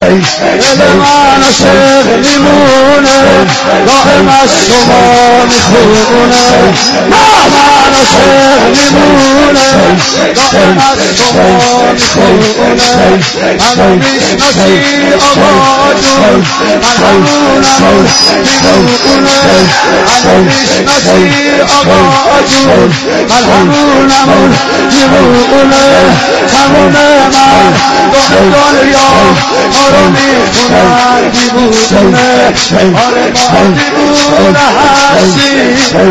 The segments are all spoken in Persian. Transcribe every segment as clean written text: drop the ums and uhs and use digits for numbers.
دل من عاشق میمونه دائم از شما میخونه من عاشق میمونه دائم از شما میخونه منو میشناسی آقا جون من همونم میمونه منو میشناسی آقا جون من همونم میمونه تموم من دنیا ما رو میخونن دیوونه آره ما دیوونه هستیم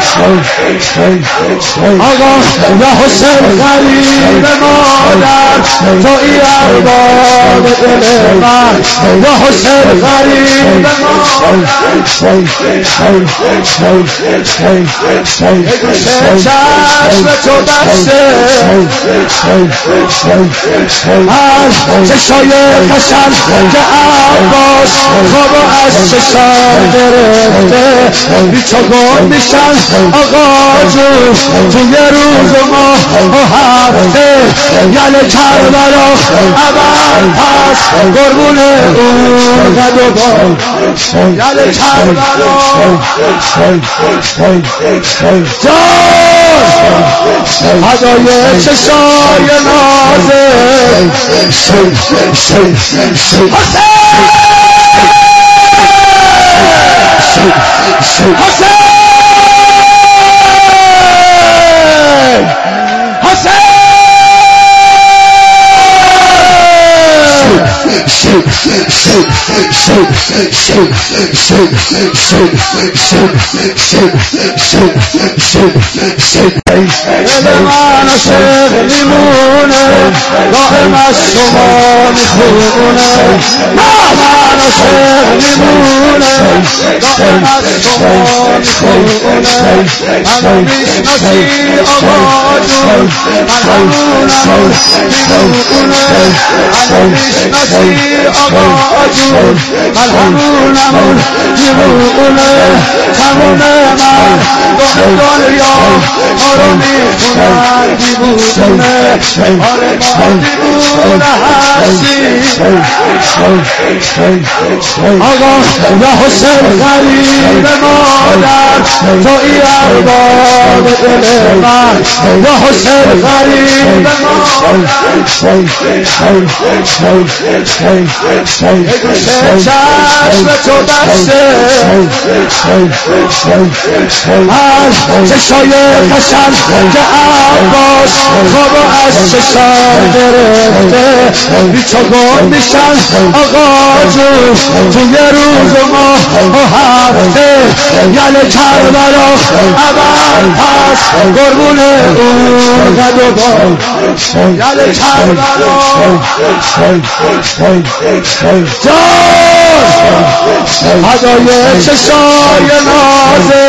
آقا یا حسین غریب مادر تویی ارباب دل من یا حسین غریب مادر چشم تو بسته از چشای قشنگ که عباس خواب از چشم گرفته بیچا گم میشن آقا جون توی روز ما هفته یل کربلا اول هست قربون اون قد و بال یل کربلا هدای چشای نازه دل من عاشق میمونه دائم از شما میخونه من عاشق میمونه دائم از شما میخونه منو میشناسی آقا جون من همونم میمونه منو میشناسی آقا جون من همونم میمونه تموم من دنیا ما رو میخونن دیوونه آره ما دیوونه هستیم آقا یا حسین غریب مادر تویی ارباب دل من یا حسین غریب مادر چشم تو بسته از چشای قشنگ که عباس خواب از چشم گرفته بیچا گم میشن آقا جون توی روز ما هفته یل کربلا اول هست قربون اون قد و بال یل کربلا هدای چشای نازه